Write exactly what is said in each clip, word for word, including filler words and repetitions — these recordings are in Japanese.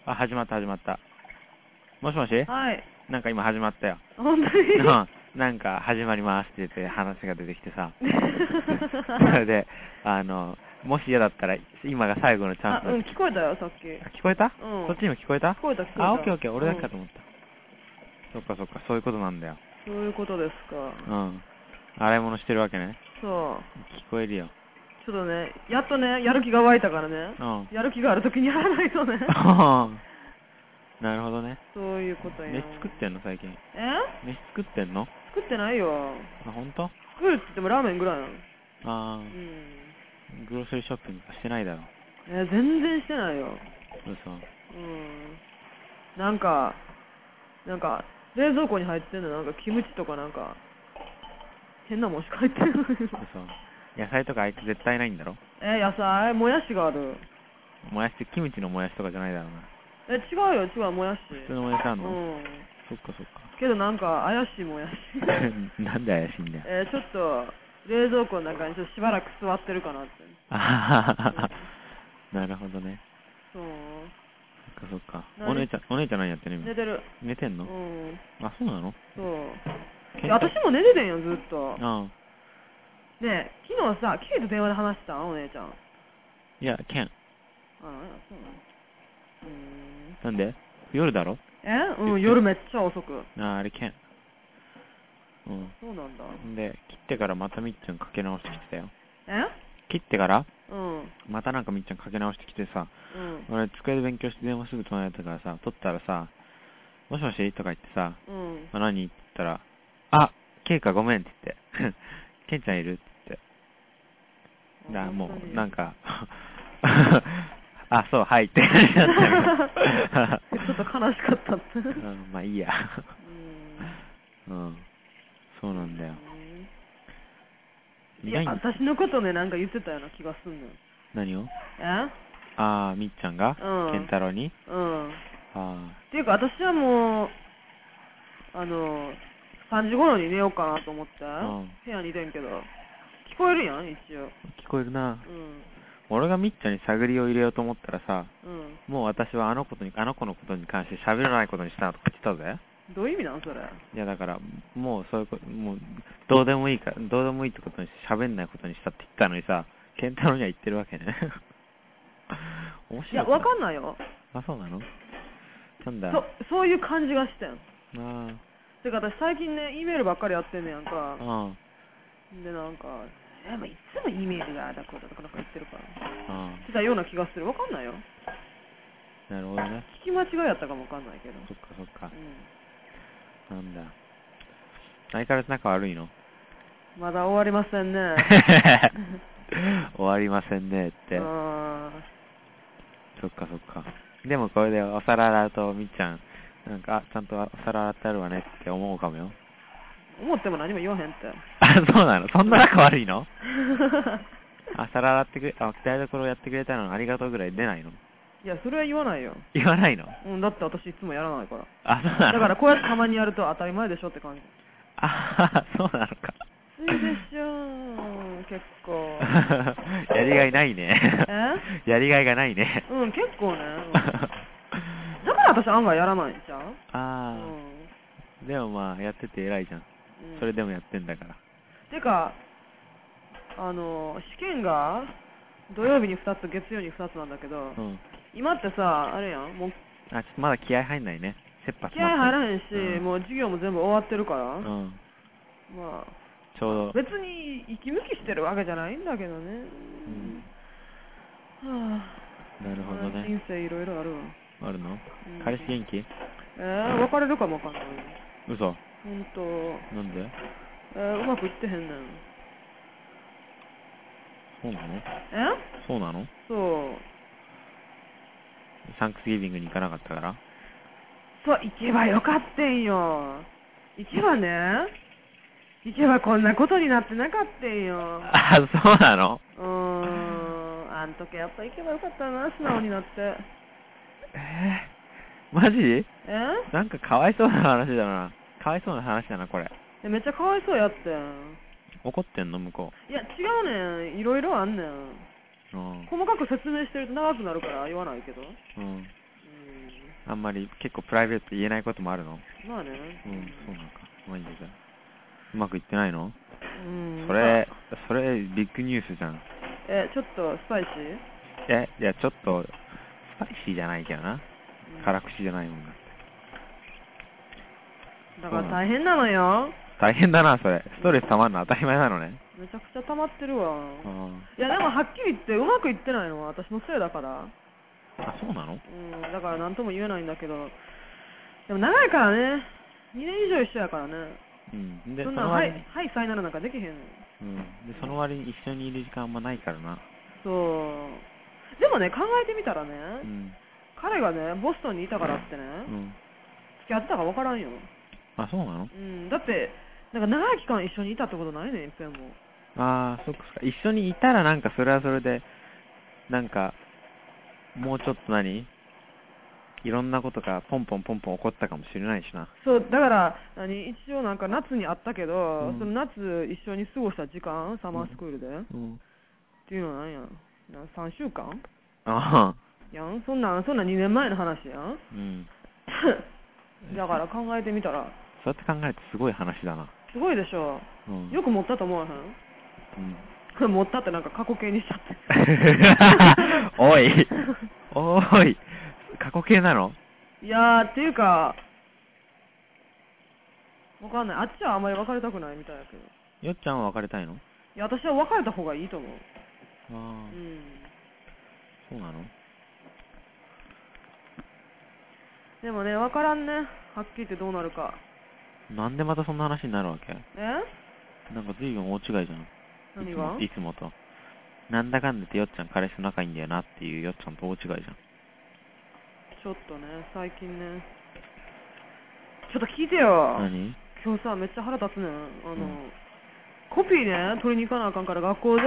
あ、始まった始まった。もしもし？ はい。 なんか今始まったよ。 本当に？ うん。なんか始まりますって言って話が出てきてさ。それで、あの、もし嫌だったら今が最後のチャンスだ。 あ、うん、聞こえたよ、さっき。 聞こえた？ うん。 そっちにも聞こえた？ 聞こえた、聞こえた。 あ、オッケーオッケー、俺だけかと思った。うん、そっかそっか、そういうことなんだよ。 そういうことですか。 うん。洗い物してるわけね。 そう。 聞こえるよ。 ちょっとね、やっとね、やる気が湧いたからね。 うん。 やる気があるときにやらないとね。 なるほどね。 そういうことや。 飯作ってんの最近？ え？ 飯作ってんの？ 作ってないよ。 あ、ほんと？ 作るって言ってもラーメンぐらいなの。 ああ。 うん。 グロスリーショッピングとかしてないだろ。 え、全然してないよ。 嘘。 うん。なんか、なんか、冷蔵庫に入ってんのなんかキムチとかなんか、変なもんしか入ってないよ。 嘘。野菜とかあいつ絶対ないんだろ？ え、野菜もやしがある。 もやし、キムチのもやしとかじゃないだろうな。 え、違うよ、違う、もやし。 普通のもやしあんの？ うん。 そっかそっか。 けどなんか怪しいもやし。 なんで怪しいんだよ。 えー、ちょっと、冷蔵庫の中にちょっとしばらく座ってるかなって。 あははは。なるほどね。 そう。 そっかそっか。お姉ちゃん、お姉ちゃん何やってる今？ 寝てる。 寝てんの？ うん。 あ、そうなの？ そう。いや私も寝ててんよ、ずっと。 ああ。 ねえ、昨日さ、ケイと電話で話してたんお姉ちゃん。 いや、ケン。 あ、そうなの？うーん。 なんで？夜だろ？ え？うん、夜めっちゃ遅く。 ああ、あれケン。うん。 そうなんだ。 で、切ってからまたみっちゃんかけ直してきてたよ。 え？ 切ってからうん。 またなんかみっちゃんかけ直してきてさ、 うん。 俺机で勉強して電話すぐ隣だったからさ、取ったらさ、もしもしとか言ってさ、 うん。 あ、何って言ったら、あ、ケイカごめんって言って、ケンちゃんいるって言って。だからもう、なんか、あ、そう、はいって感じだったけど。 ちょっと悲しかったって。 うん、まあいいや。うん。そうなんだよ。 いや、私のことね、なんか言ってたような気がすんのよ。 何を？ え？ ああ、みっちゃんがうん。 ケンタロウに？ うん。 ああ。 っていうか、私はもう、あの、さんじ頃に寝ようかなと思って、 うん、 部屋にいてんけど、聞こえるやん、一応。 聞こえるな。 うん。 俺がみっちゃんに探りを入れようと思ったらさ、 うん。 もう私はあのことに、あの子のことに関して喋らないことにしたとか言ってたぜ。 どういう意味なんそれ。 いやだから、もうそういうこと、もう、どうでもいいか、どうでもいいってことにして喋んないことにしたって言ったのにさ、ケンタロウには言ってるわけね。面白い。 いや、わかんないよ。 あ、そうなの？なんだ。 そ、そういう感じがしてん。 ああ。 てか私最近ね、E メールばっかりやってんねやんか。 ああ。で、なんか、え、まあ、いつも E メールがだこうだとかなんか言ってるから。 あ。 してたような気がする。わかんないよ。 なるほどね。 聞き間違いやったかもわかんないけど。 そっかそっか。 うん。 なんだ。相変わらず仲悪いの？ まだ終わりませんね。 終わりませんねって。 あそっかそっか。でもこれでお皿洗うとみっちゃん、なんか、あ、ちゃんとお皿洗ってあるわねって思うかもよ。 思っても何も言わへんって。 あ、そうなの？そんな仲悪いの？あ、皿洗ってくれ、あ、台所やってくれたのありがとうぐらい出ないの？ いや、それは言わないよ。 言わないの？ うん、だって私いつもやらないから。 あ、そうなの？ だからこうやってたまにやると当たり前でしょって感じ。 あ、そうなのか。 ついでしょー、結構。 やりがいないね。 え？ やりがいがないね。 うん、結構ね。うん、だから私案外やらないんちゃう？ ああ、うん、でもまあ、やってて偉いじゃん。うん、それでもやってんだから。 てか、あの、試験が土曜日にふたつ、月曜にふたつなんだけど、うん、今ってさ、あれやん、もう、 あ、ちょっとまだ気合入んないね。切羽気合入らへんし、うん、もう授業も全部終わってるから、うん、まあ、ちょうど。別に息抜きしてるわけじゃないんだけどね。うん、はあ、なるほどね。 人生いろいろあるわ。 あるの？うん、彼氏元気？ えー、別れるかもわかんない。 嘘？ ほんと。 なんで？ えー、うまくいってへんねん。 そうなの？え？そうなの？ そう。 サンクスギビングに行かなかったから？ そう、行けばよかってんよ。行けばね、行けばこんなことになってなかったんよ。 あ、そうなの？ うーん、あん時やっぱ行けばよかったな、素直になって。 えー、マジ？え？なんかかわいそうな話だな。かわいそうな話だな、これ。 え、めっちゃかわいそうやってん。 怒ってんの向こう。いや、違うねん。いろいろあんねん。うん、細かく説明してると長くなるから言わないけど。 うん。 あんまり結構プライベート言えないこともあるの？ まあね。 うん、そうなんか。まあいいんだじゃあ。うまくいってないの？ うん。 それ、それビッグニュースじゃん。 え、ちょっとスパイシー？え、いや、ちょっと、スパイシーじゃないけどな。辛口じゃないもんな。 だから大変なのよ。 大変だな、それ。ストレス溜まるの当たり前なのね。 めちゃくちゃ溜まってるわ。いや、でもはっきり言ってうまくいってないのは私のせいだから。 あ、そうなの？うん、 だから何とも言えないんだけど。でも長いからね。にねん以上一緒やからね。うん。で、そんな、はい、はい、さいならなんかできへん。うん。 で、その割に一緒にいる時間あんまないからな。 そう。でもね、考えてみたらね、うん、彼がね、ボストンにいたからってね、うん、付き合ってたか分からんよ。 あ、そうなの？ うん。だって、なんか長い期間一緒にいたってことないねん、いっぺんも。 ああ、そっか。一緒にいたらなんかそれはそれで、なんか、もうちょっと何いろんなことがポンポンポンポン起こったかもしれないしな。 そう、だから、何、一応なんか夏にあったけど、うん、その夏一緒に過ごした時間、サマースクールで、うん、っていうのは何や、さんしゅうかんああ。やん、そんな、そんなにねんまえの話やん。うん。だから考えてみたら。 そうやって考えるとすごい話だな。 すごいでしょ。うん、よく持ったと思わへん？うん。持ったってなんか過去形にしちゃって。 おい。おい。過去形なの？ いやー、っていうか、わかんない。あっちはあんまり別れたくないみたいだけど。 よっちゃんは別れたいの？いや、私は別れた方がいいと思う。ああ。うん。 そうなの？ でもね、わからんね。はっきり言ってどうなるか。 なんでまたそんな話になるわけ？ え？ なんか随分大違いじゃん。 何が？ いつもと。なんだかんだってよっちゃん彼氏と仲いいんだよなっていうよっちゃんと大違いじゃん。 ちょっとね、最近ね。ちょっと聞いてよ。 何？ 今日さ、めっちゃ腹立つねん。あの、うん、コピーね、取りに行かなあかんから学校で、うん、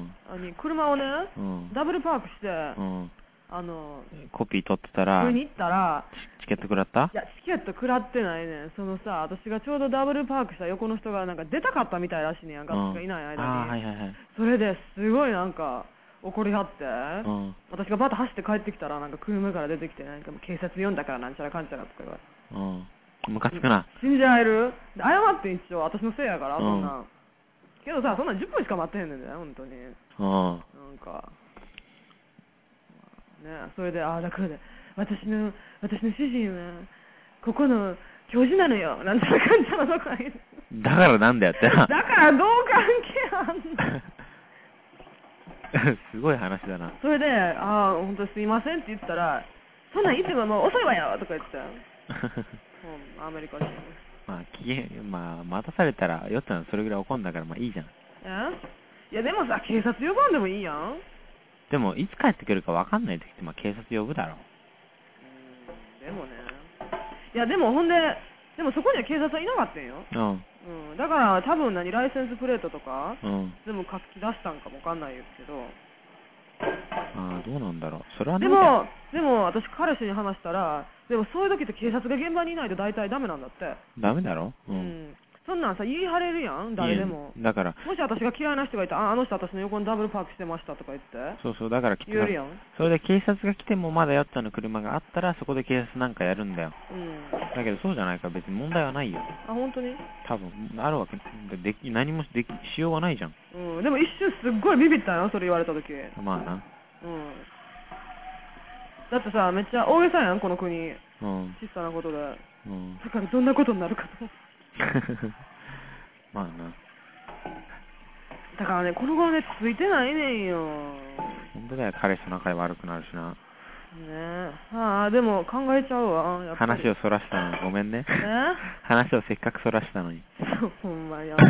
あに車をね、うん、ダブルパークして、うん、あの、 コピー取ってたら、 取りに行ったら、 チケット食らった？ いや、チケット食らってないねん。そのさ、私がちょうどダブルパークした横の人がなんか出たかったみたいらしいねんやんか、私がいない間に。 あ、はいはいはい。 それですごいなんか、怒りはって、うん、私がバッと走って帰ってきたら、なんか車から出てきて、なんかもう警察呼んだからなんちゃらかんちゃらとか言われて。 うん。ムカつくな。 信じられる？謝って一応、私のせいやから、そんな。けどさ、そんなんじゅっぷんしか待ってへんねんだよ、ほんとに。うん。なんか。ね、それで、ああ、だからで、私の、私の主人は、ここの教授なのよ、なんちゃらかんちゃらとか言う。 だからなんだよってな。 だからどう関係あんの？ すごい話だな。 それで、ああ、ほんとすいませんって言ったら、そんなんいつももう遅いわよとか言ってたよ。うん、アメリカ人。 まあ、機嫌、まあ、待たされたら、よっちゃんそれぐらい怒んだから、まあいいじゃん。 え？いや、でもさ、警察呼ばんでもいいやん。 でも、いつ帰ってくるかわかんない時って、まあ警察呼ぶだろう。 うん、でもね。いや、でもほんで、でもそこには警察はいなかったんよ。うん。うん。だから、多分何、ライセンスプレートとか、うん、全部書き出したんかもわかんないけど。 ああ、どうなんだろう。それはね。でも、でも私彼氏に話したら、でもそういう時って警察が現場にいないと大体ダメなんだって。 ダメだろ？ うん。うん、そんなんさ、言い張れるやん、誰でも。 だから。 もし私が嫌いな人がいたら、あ、あの人私の横にダブルパークしてましたとか言って。 そうそう、だからきっと。 言えるやん。 それで警察が来てもまだよっちゃんの車があったら、そこで警察なんかやるんだよ。うん。だけどそうじゃないから別に問題はないよ。 あ、本当に？ 多分、あるわけでき、何もでき、しようがないじゃん。 うん。でも一瞬すっごいビビったよ、それ言われた時。 まあな。うん。 だってさ、めっちゃ大げさやん、この国。うん。小さなことで。うん。だからどんなことになるかと。 まあな。 だからね、この頃ね、ついてないねんよ。 本当だよ、彼氏と仲悪くなるしな。 ねえ。ああ、でも考えちゃうわ。やっぱり話をそらしたのにごめんね。え話をせっかくそらしたのに。 そう、ほんまやった。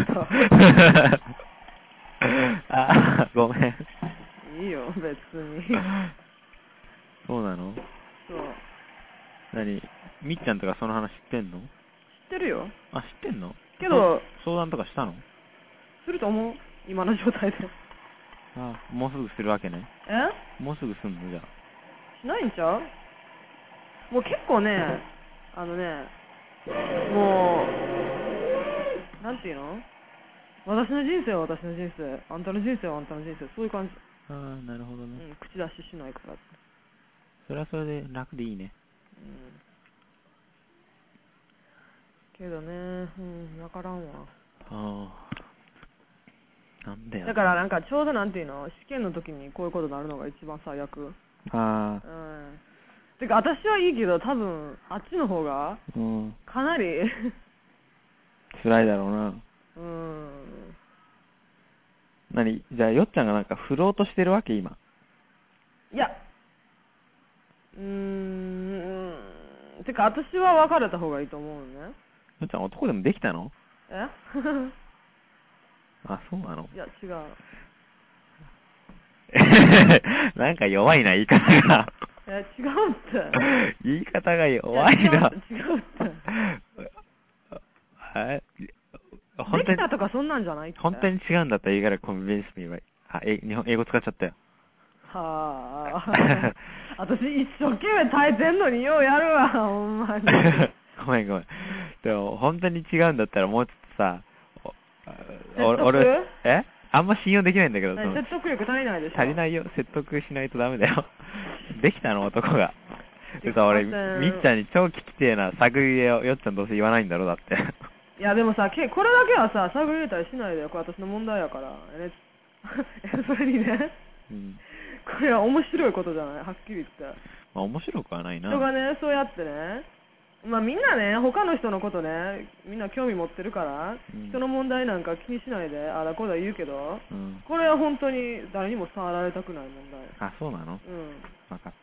あ、ごめん。 いいよ、別に。 そうなの？ そう。 何？みっちゃんとかその話知ってんの？知ってるよ。 あ、知ってんの？ けど、 相談とかしたの？ すると思う？今の状態で。 ああ、もうすぐするわけね。 え？ もうすぐすんのじゃあ。 しないんちゃう？もう結構ね、あのね、もう、なんていうの？私の人生は私の人生、あんたの人生はあんたの人生、そういう感じ。 ああ、なるほどね。 うん、口出ししないから。 それはそれで楽でいいね。 うん。けどね、うん、わからんわ。 ああ。なんだよ。 だからなんかちょうどなんていうの、試験の時にこういうことになるのが一番最悪。 ああ。 うん。てか私はいいけど、多分あっちの方が、うん、かなり辛いだろうな。うん。何じゃあよっちゃんがなんか振ろうとしてるわけ今。 いや。うーん。てか私は別れた方がいいと思うね。 よっちゃん男でもできたの？ えあ、そうなの？ いや、違う。 なんか弱いな、言い方が。 え、違うって。 言い方が弱いな。 違うって。違うって。 えできたとかそんなんじゃないって。 本当に違うんだったら言いからコンビニスミーは。あ、え、日本、英語使っちゃったよ。 はあ。私一生懸命耐えてんのにようやるわ、ほんまに。 ごめんごめん。でも、本当に違うんだったらもうちょっとさ、 説得？ えあんま信用できないんだけど。 説得力足りないでしょ。 足りないよ。説得しないとダメだよ。できたの、男が。でさ、俺、みっちゃんに超聞きてえな探り入れをよっちゃんどうせ言わないんだろ、だって。 いや、でもさ、これだけはさ、探り入れたりしないでよ。これ私の問題やから。それにね、うん、これは面白いことじゃない、はっきり言って。 まあ面白くはないな。 人がね、そうやってね、まあみんなね、他の人のことね、みんな興味持ってるから、うん、人の問題なんか気にしないで、あらこうだ言うけど、うん、これは本当に誰にも触られたくない問題。 あ、そうなの？うん。分かった。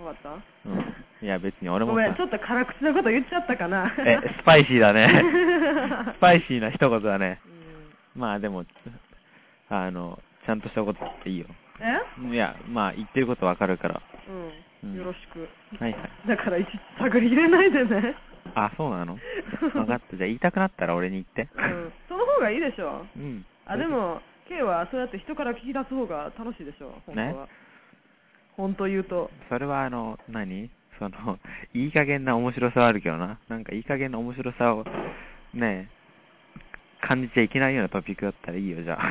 分かった？ うん。いや別に俺もごめん、ちょっと辛口なこと言っちゃったかな。 え、スパイシーだね。スパイシーな一言だね。うん、まあでも、あの、ちゃんとしたことっていいよ。え？いや、まあ言ってることわかるから。 うん。うん、よろしく。 はいはい。 だからいちいち探り入れないでね。 あ、そうなの？分かった。じゃあ言いたくなったら俺に言って。 うん。その方がいいでしょ。うん。あ、でも、K はそうやって人から聞き出す方が楽しいでしょ、本当は。ね、本当言うと。 それはあの、何？その、いい加減な面白さはあるけどな。なんかいい加減な面白さを、ねえ、感じちゃいけないようなトピックだったらいいよ、じゃあ。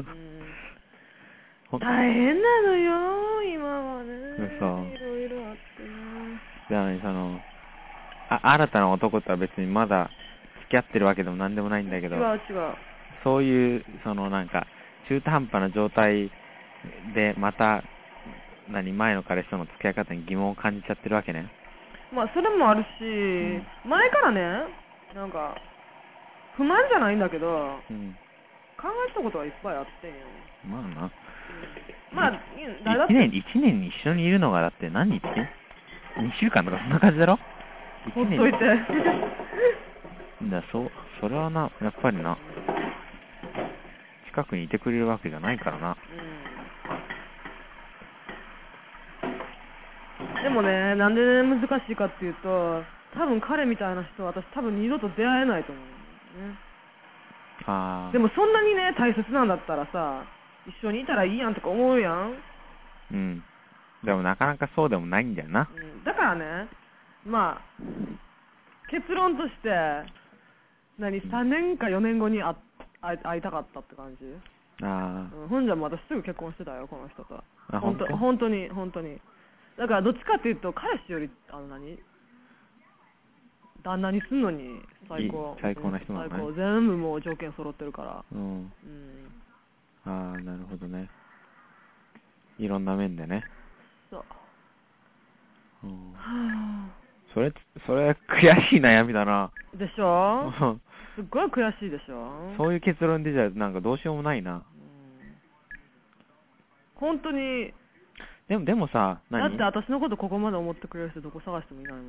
うん、大変なのよ、今はね。そう。いろいろあってね。 じゃあね、その、あ、新たな男とは別にまだ付き合ってるわけでもなんでもないんだけど。 違う違う。 そういう、そのなんか、中途半端な状態でまた、何、前の彼氏との付き合い方に疑問を感じちゃってるわけね。 まあ、それもあるし、うん、前からね、なんか、不満じゃないんだけど、うん、考えたことはいっぱいあってんよ。 まあな。うん、 まあ、 誰だって。一年、一年に一緒にいるのがだって何日？二週間とかそんな感じだろ？ ほっといて。 だ、そう、それはな、やっぱりな、近くにいてくれるわけじゃないからな。 うん、でもね、なんで難しいかっていうと、多分彼みたいな人は私多分二度と出会えないと思うんだよね。ああ。でもそんなにね、大切なんだったらさ、一緒にいたらいいやんとか思うやん。 うん。でもなかなかそうでもないんだよな。 うん、だからね、まあ、結論として、何、さんねんかよねんごに会会いたかったって感じ。ああ、うん。ほんじゃもう私すぐ結婚してたよ、この人と。あ、ほんと、ほんとに、ほんとに。だからどっちかっていうと、彼氏より、あの何旦那にすんのに最高。 最高な人なのね。 最高。全部もう条件揃ってるから。うん。うん、 ああ、なるほどね。いろんな面でね。そう。うん、はあ、それ、それ悔しい悩みだな。 でしょすっごい悔しいでしょ。 そういう結論でじゃなんかどうしようもないな。うん、 本当に。 でも、でもさ、 何？だって私のことここまで思ってくれる人どこ探してもいないもん。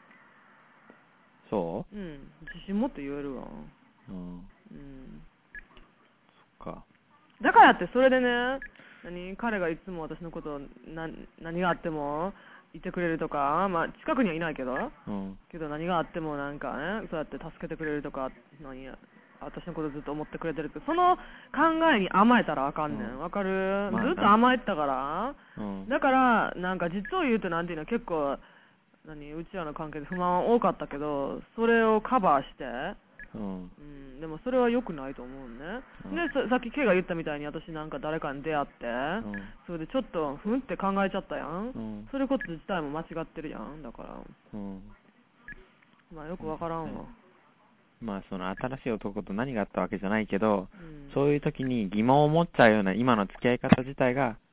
そう？うん。自信持って言えるわ。うん。うん。 そっか。 だからってそれでね、何彼がいつも私のことな何があってもいてくれるとか、まあ近くにはいないけど、うん、けど何があってもなんかね、そうやって助けてくれるとか、何私のことずっと思ってくれてるって、その考えに甘えたらあかんねん。わ、うん、かる、まあ、ずっと甘えてたから、うん、だからなんか実を言うとなんていうの結構何うちらの関係で不満は多かったけど、それをカバーして、 うん。うん、でもそれは良くないと思うね。うん、でさ、さっきKが言ったみたいに私なんか誰かに出会って、うん、それでちょっとふんって考えちゃったやん。うん、それこと自体も間違ってるやん。だから。うん、まあよくわからんわ。 まあその新しい男と何があったわけじゃないけど、うん、そういう時に疑問を持っちゃうような今の付き合い方自体が